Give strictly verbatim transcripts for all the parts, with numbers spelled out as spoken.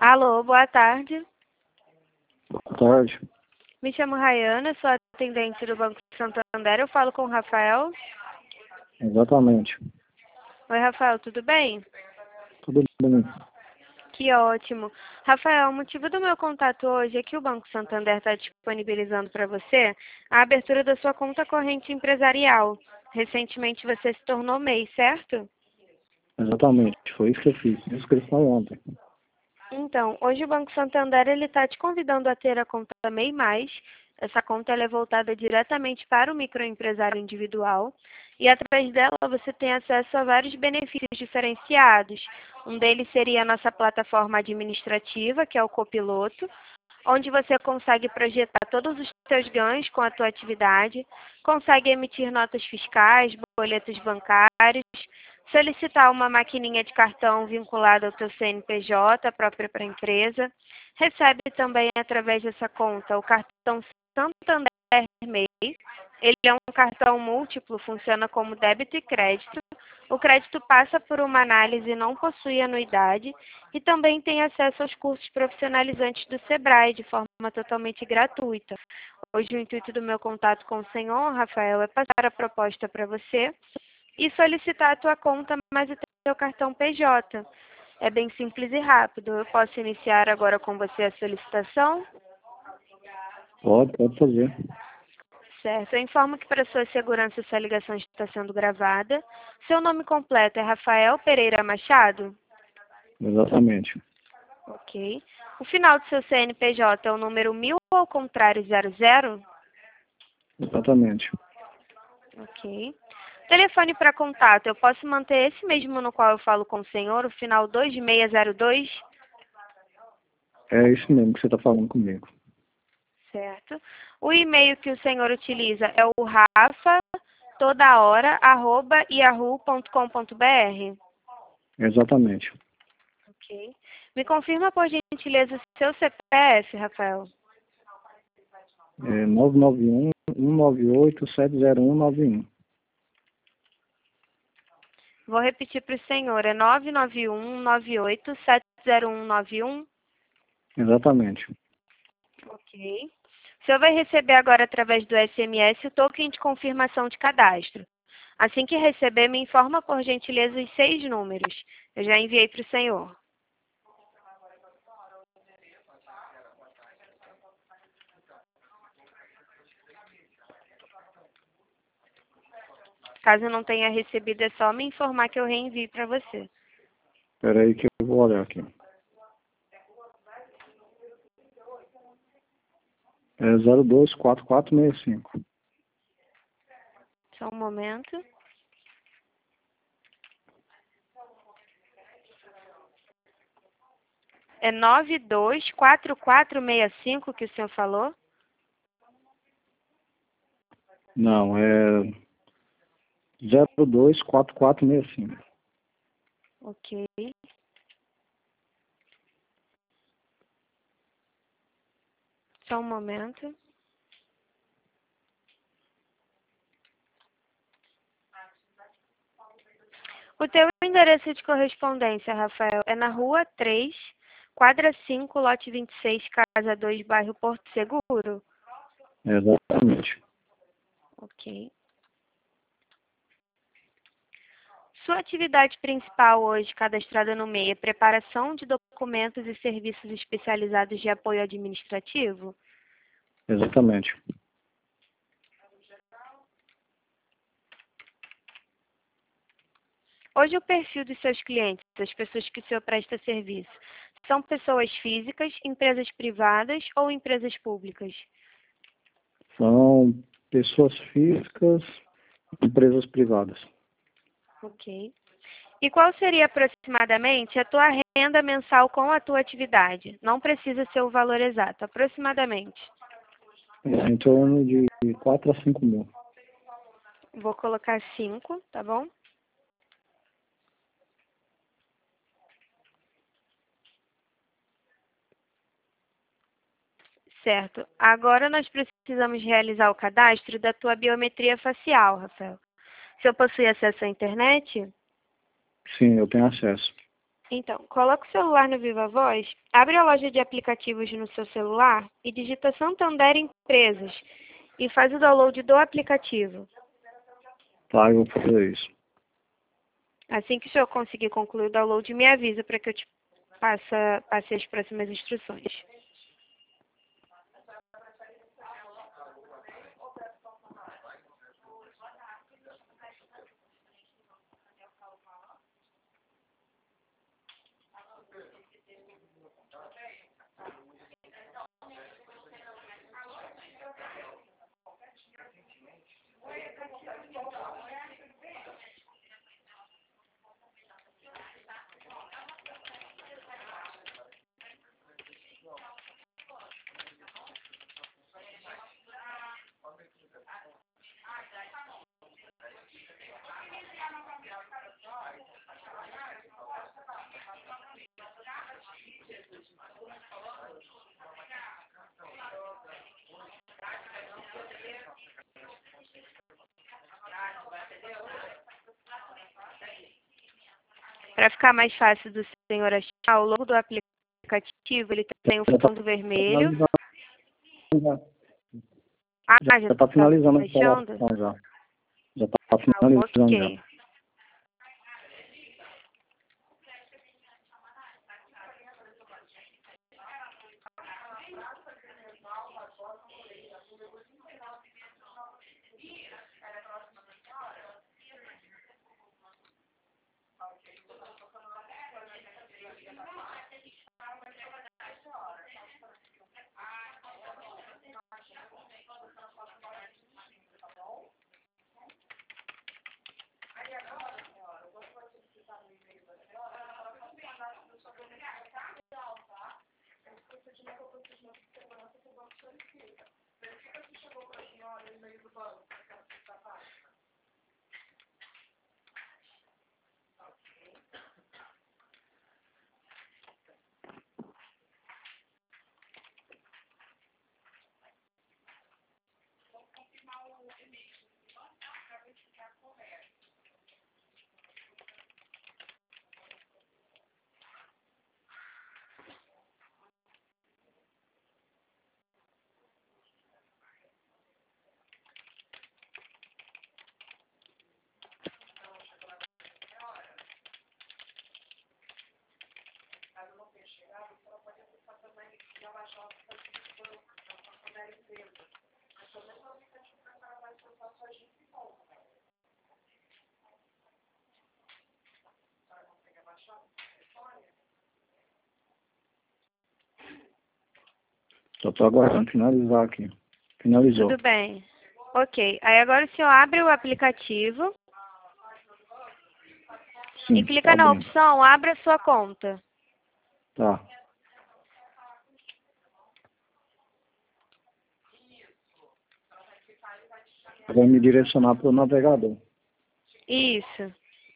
Alô, boa tarde. Boa tarde. Me chamo Rayana, sou atendente do Banco Santander. Eu falo com o Rafael. Exatamente. Oi, Rafael, tudo bem? Tudo bem. Que ótimo. Rafael, o motivo do meu contato hoje é que o Banco Santander está disponibilizando para você a abertura da sua conta corrente empresarial. Recentemente você se tornou M E I, certo? Exatamente. Foi isso que eu fiz. Inscrição ontem. Então, hoje o Banco Santander ele está te convidando a ter a conta M E I mais. Essa conta ela é voltada diretamente para o microempresário individual e através dela você tem acesso a vários benefícios diferenciados. Um deles seria a nossa plataforma administrativa, que é o Copiloto, onde você consegue projetar todos os seus ganhos com a tua atividade, consegue emitir notas fiscais, boletos bancários, solicitar uma maquininha de cartão vinculada ao teu C N P J, própria para a empresa. Recebe também, através dessa conta, o cartão Santander M E I. Ele é um cartão múltiplo, funciona como débito e crédito. O crédito passa por uma análise e não possui anuidade. E também tem acesso aos cursos profissionalizantes do Sebrae, de forma totalmente gratuita. Hoje o intuito do meu contato com o senhor, Rafael, é passar a proposta para você e solicitar a tua conta mais o teu cartão P J. É bem simples e rápido. Eu posso iniciar agora com você a solicitação? Pode, pode fazer. Certo. Eu informo que para sua segurança essa ligação está sendo gravada. Seu nome completo é Rafael Pereira Machado? Exatamente. Ok. O final do seu C N P J é o número mil ou ao contrário zero zero? Exatamente. Ok. Telefone para contato, eu posso manter esse mesmo no qual eu falo com o senhor, o final dois seis zero dois? É isso mesmo que você está falando comigo. Certo. O e-mail que o senhor utiliza é o rafa toda hora arroba yahoo ponto com ponto br. Exatamente. Ok. Me confirma, por gentileza, o seu C P F, Rafael. É nove nove um, um nove oito, sete zero um nove um. Vou repetir para o senhor, é nove nove um, nove oito, sete zero um nove um? Exatamente. Ok. O senhor vai receber agora, através do S M S, o token de confirmação de cadastro. Assim que receber, me informa, por gentileza, os seis números. Eu já enviei para o senhor. Caso não tenha recebido, é só me informar que eu reenvio para você. Espera aí que eu vou olhar aqui. É zero dois quatro quatro seis cinco. Só um momento. É nove dois quatro quatro seis cinco que o senhor falou? Não, é zero dois quatro quatro seis cinco. Ok. Só um momento. O teu endereço de correspondência, Rafael, é na rua três, quadra cinco, lote vinte e seis, casa dois, bairro Porto Seguro? Exatamente. Ok. Sua atividade principal hoje, cadastrada no M E I, é preparação de documentos e serviços especializados de apoio administrativo? Exatamente. Hoje o perfil dos seus clientes, das pessoas que o senhor presta serviço, são pessoas físicas, empresas privadas ou empresas públicas? São pessoas físicas, empresas privadas. Ok. E qual seria aproximadamente a tua renda mensal com a tua atividade? Não precisa ser o valor exato, aproximadamente. É em torno de quatro a cinco mil. Vou colocar cinco, tá bom? Certo. Agora nós precisamos realizar o cadastro da tua biometria facial, Rafael. O senhor possui acesso à internet? Sim, eu tenho acesso. Então, coloca o celular no Viva Voz, abre a loja de aplicativos no seu celular e digita Santander Empresas e faz o download do aplicativo. Tá, eu vou fazer isso. Assim que o senhor conseguir concluir o download, me avisa para que eu te passe, passe as próximas instruções. Para ficar mais fácil do senhor achar, o logo do aplicativo, ele tem um fundo vermelho. Já Ah, já está está finalizando a fechando? instalação já. Já está Ah, finalizando ok. já. Só estou aguardando finalizar aqui. Finalizou. Tudo bem. Ok. Aí agora o senhor abre o aplicativo Sim, e clica tá na abrindo. opção Abra sua conta. Tá. Vai me direcionar para o navegador. Isso.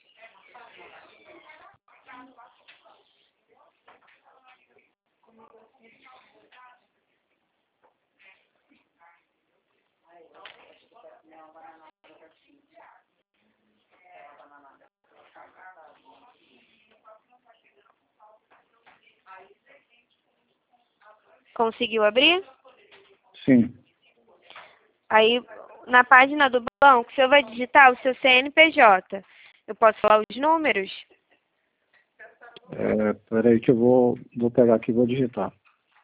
Conseguiu abrir? Sim. Aí, na página do banco, o senhor vai digitar o seu C N P J. Eu posso falar os números? É, peraí que eu vou, vou pegar aqui e vou digitar.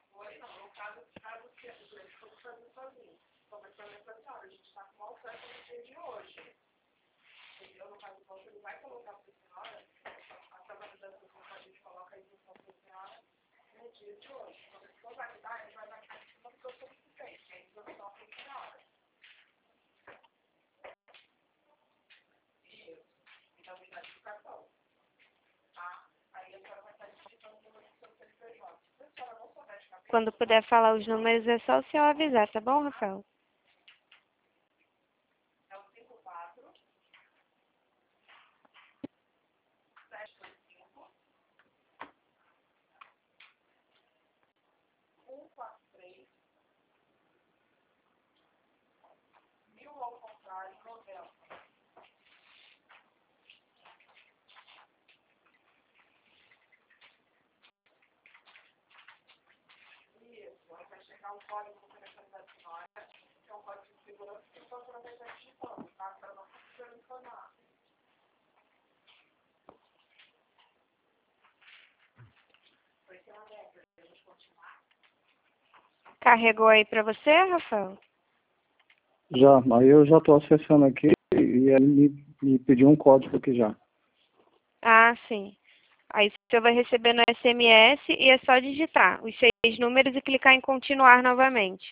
Quando puder falar os números, é só o senhor avisar, tá bom, Rafael? Carregou aí para você, Rafael? Já, aí eu já estou acessando aqui e ele me, me pediu um código aqui já. Ah, sim. Aí você vai receber no S M S e é só digitar os seis números e clicar em continuar novamente.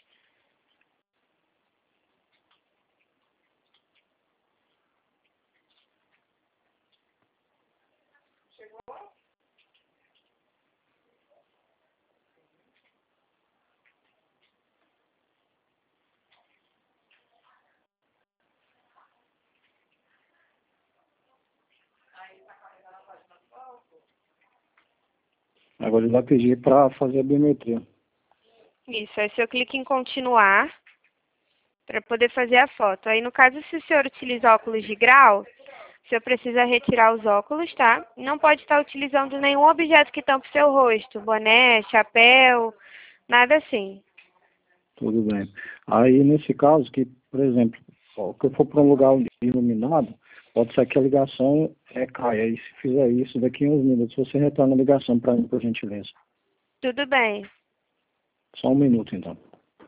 Agora ele vai pedir para fazer a biometria. Isso, aí você clica em continuar para poder fazer a foto. Aí no caso, se o senhor utiliza óculos de grau, o senhor precisa retirar os óculos, tá? Não pode estar utilizando nenhum objeto que tampe o seu rosto, boné, chapéu, nada assim. Tudo bem. Aí nesse caso, que, por exemplo, ó, que eu for para um lugar iluminado, pode ser que a ligação é, caia. E se fizer isso, daqui a uns minutos você retorna a ligação para mim, por gentileza. Tudo bem. Só um minuto, então.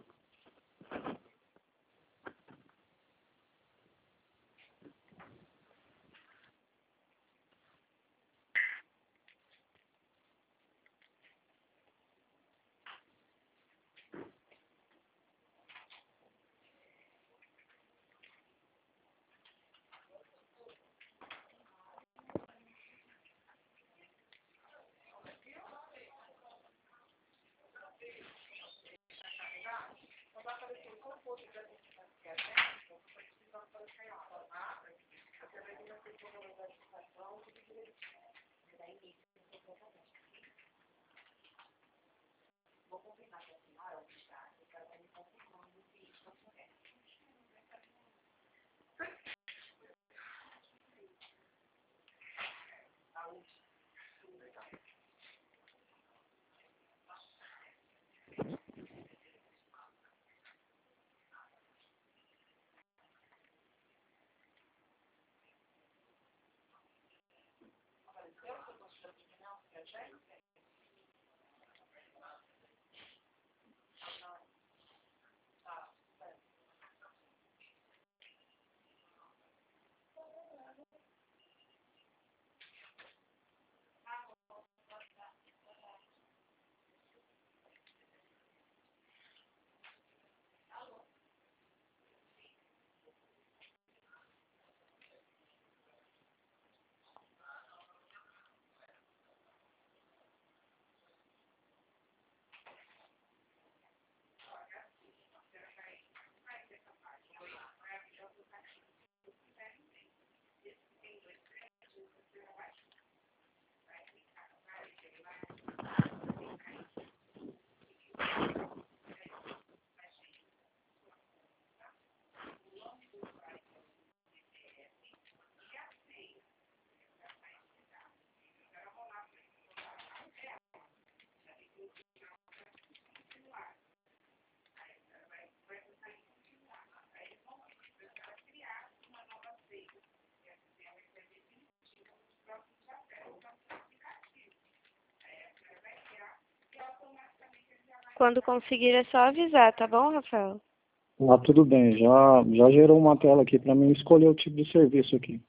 Quando conseguir é só avisar, tá bom, Rafael? Ah, tudo bem. Já, já gerou uma tela aqui para mim escolher o tipo de serviço aqui.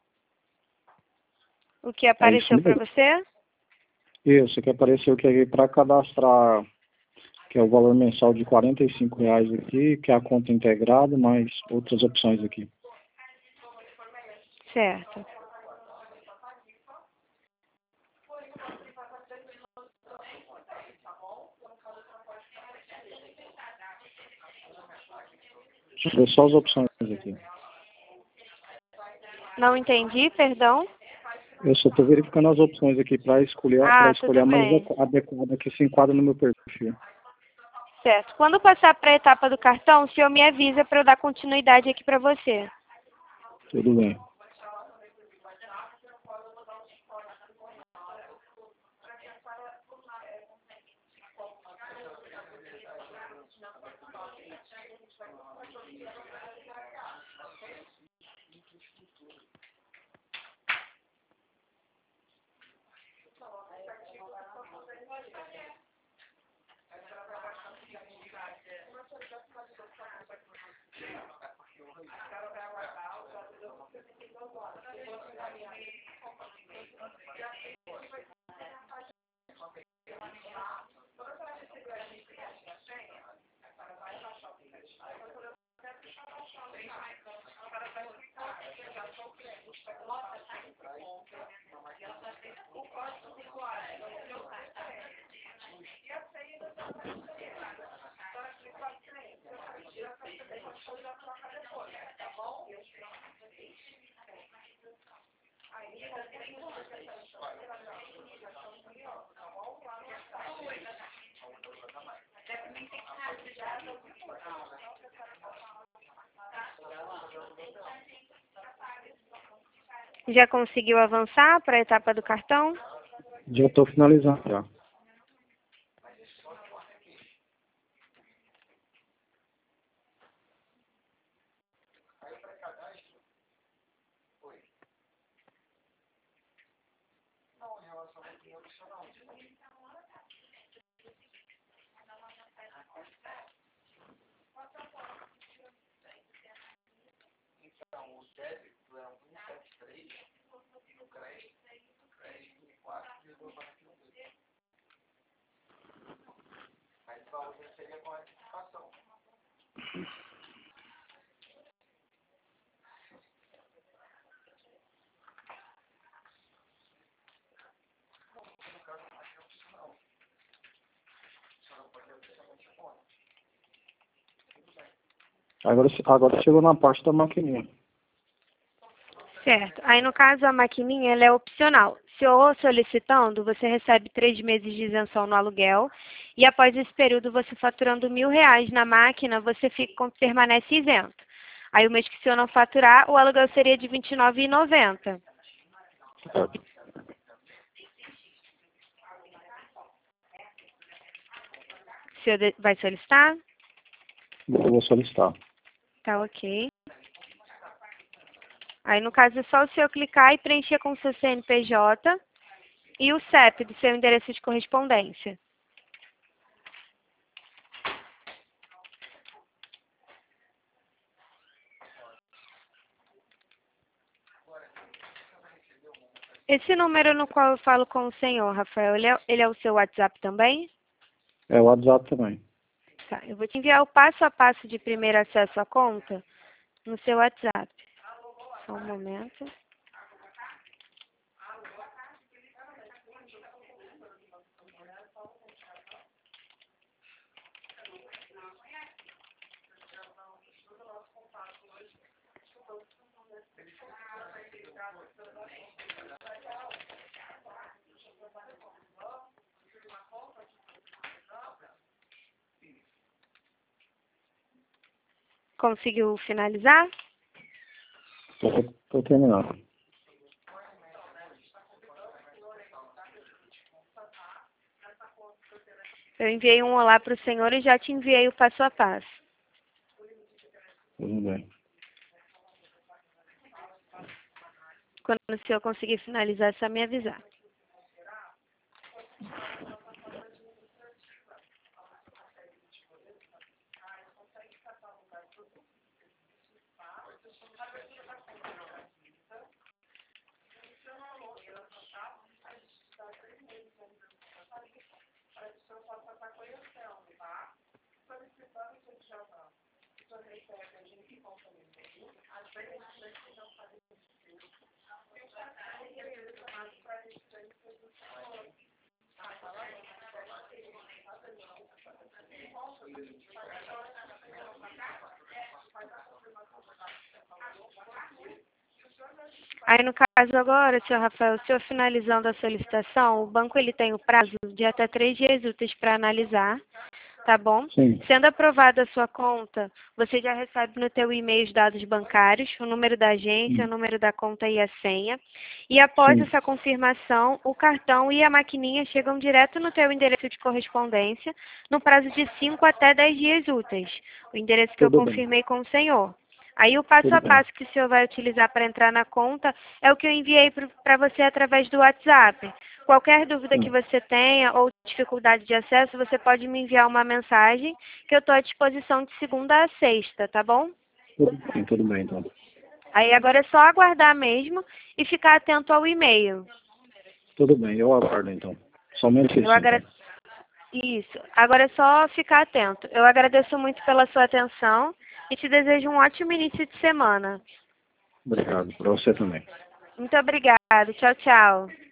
O que É isso apareceu para mesmo? você? Isso, que apareceu que aqui para cadastrar, que é o valor mensal de quarenta e cinco reais aqui, que é a conta integrada, mais outras opções aqui. Certo. Deixa eu ver só as opções aqui. Não entendi, perdão? Eu só estou verificando as opções aqui para escolher, para Ah, escolher tudo a mais bem. adequada que se enquadra no meu perfil. Certo. Quando passar para a etapa do cartão, o senhor me avisa para eu dar continuidade aqui para você. Tudo bem. Já conseguiu avançar para a etapa do cartão? Já estou finalizando já. Agora, agora chegou na parte da maquininha. Certo. Aí, no caso, a maquininha ela é opcional. Se o solicitando, você recebe três meses de isenção no aluguel e após esse período, você faturando mil reais na máquina, você fica, permanece isento. Aí, o mês que o senhor não faturar, o aluguel seria de vinte e nove reais e noventa centavos. Certo. O senhor vai solicitar? Eu vou solicitar. Tá ok. Aí, no caso, é só o senhor clicar e preencher com o seu C N P J e o C E P do seu endereço de correspondência. Esse número no qual eu falo com o senhor, Rafael, ele é, ele é o seu WhatsApp também? É o WhatsApp também. Tá, eu vou te enviar o passo a passo de primeiro acesso à conta no seu WhatsApp. Só um momento. Conseguiu finalizar? Estou terminando. Eu enviei um olá para o senhor e já te enviei o passo a passo. Tudo bem. Quando o senhor conseguir finalizar, é só me avisar. Aí, no caso agora, senhor Rafael, o senhor finalizando a solicitação, o banco ele tem o prazo de até três dias úteis para analisar, tá bom? Sim. Sendo aprovada a sua conta, você já recebe no teu e-mail os dados bancários, o número da agência, Sim. o número da conta e a senha. E após Sim. essa confirmação, o cartão e a maquininha chegam direto no teu endereço de correspondência, no prazo de cinco até dez dias úteis. O endereço que eu Tudo bem. confirmei com o senhor. Aí o passo Tudo a bem. passo que o senhor vai utilizar para entrar na conta é o que eu enviei para você através do WhatsApp. Qualquer dúvida Sim. que você tenha ou dificuldade de acesso, você pode me enviar uma mensagem que eu estou à disposição de segunda a sexta, tá bom? Tudo bem, tudo bem, então. Aí agora é só aguardar mesmo e ficar atento ao e-mail. Tudo bem, eu aguardo, então. Somente Eu isso, agra... então. Isso. Agora é só ficar atento. Eu agradeço muito pela sua atenção e te desejo um ótimo início de semana. Obrigado. Para você também. Muito obrigada. Tchau, tchau.